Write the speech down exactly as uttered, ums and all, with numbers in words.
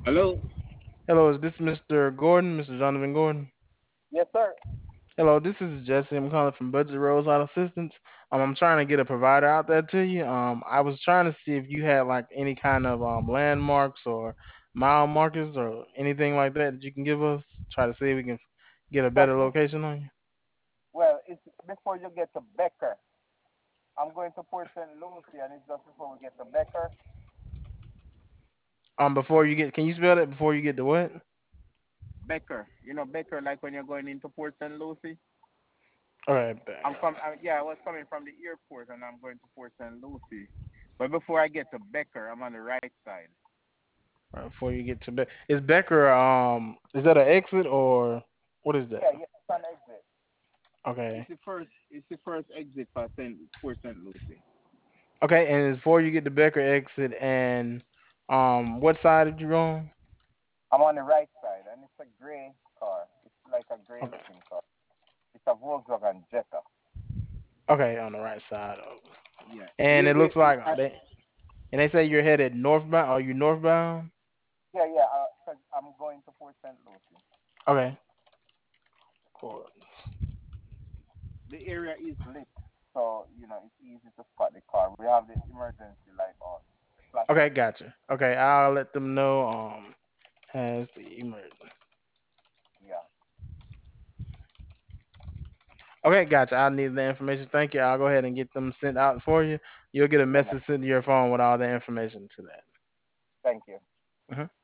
Hello. Hello, is this Mister Gordon, Mister Donovan Gordon? Yes, sir. Hello, this is Jesse. I'm calling from Budget Roadside Assistance. Um, I'm trying to get a provider out there to you. Um, I was trying to see if you had like any kind of um landmarks or mile markers or anything like that that you can give us. Try to see if we can get a better Talking. location on you. Well, it's before you get to Becker. I'm going to Port Saint Lucie, and it's just before we get to Becker. Um, before you get, can you spell that before you get to what? Becker. You know Becker, like when you're going into Port Saint Lucie. All right, back. I'm com- uh, yeah, I was coming from the airport, and I'm going to Port Saint Lucie. But before I get to Becker, I'm on the right side. All right, before you get to Beck, is Becker um is that an exit or what is that? Yeah, yeah, it's an exit. Okay. It's the first. It's the first exit for Saint Port Saint Lucie. Okay, and before you get to Becker exit and um what side did you go on? I'm on the right side, and it's a gray car. It's like a gray Okay. looking car. It's a Volkswagen Jetta. Okay, on the right side of Yeah. and Wait, it wait. looks like they and they say you're headed northbound. Are you northbound? Yeah, yeah. Uh, cause I'm going to Port Saint Lucie. Okay. Cool. The area is lit, so you know it's easy to spot the car. We have the emergency light on, Okay, flashing. gotcha. Okay, I'll let them know um has the emergency. Yeah, Okay, gotcha. I need the information. Thank you. I'll go ahead and get them sent out for you. You'll get a yeah, man. message sent to your phone with all the information to that. Thank you. Mhm.